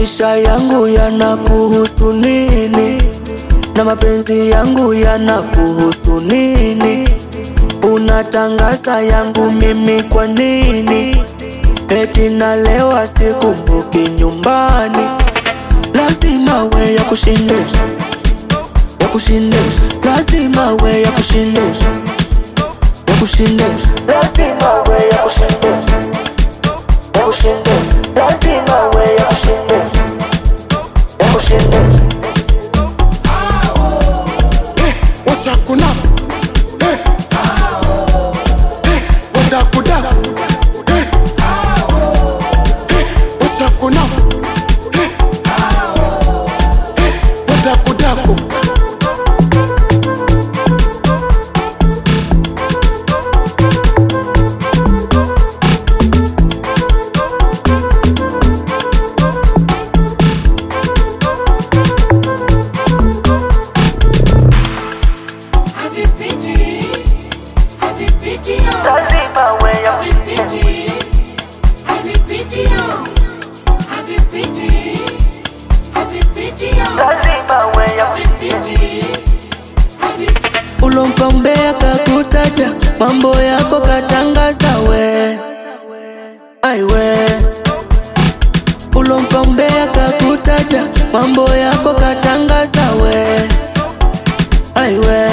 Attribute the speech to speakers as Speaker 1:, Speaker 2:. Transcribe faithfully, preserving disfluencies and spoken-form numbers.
Speaker 1: Maisha yangu yanakuhusu nini? Na mapenzi yangu yanakuhusu nini? Unatangaza yangu mimi kwa nini? Eti nalewa sikumbuki nyumbani. Lazima we ya kushindisha, ya kushindisha. Lazima we ya kushindisha, ya kushindisha. Lazima we ya kushindisha, ya kushindisha. Lazima we ya kushindisha, ya kushindisha.
Speaker 2: Eh, wasakuna eh, eh, wadakuda eh, eh, wasakuna eh, eh, wadakudaku.
Speaker 1: Lazima we ya kushindisha. Lazima we ya kushindisha. Ulompa mbea kakutaja, mambo yako katangaza we. Ai we. Ulompa mbea kakutaja, mambo yako katangaza we. Ai we.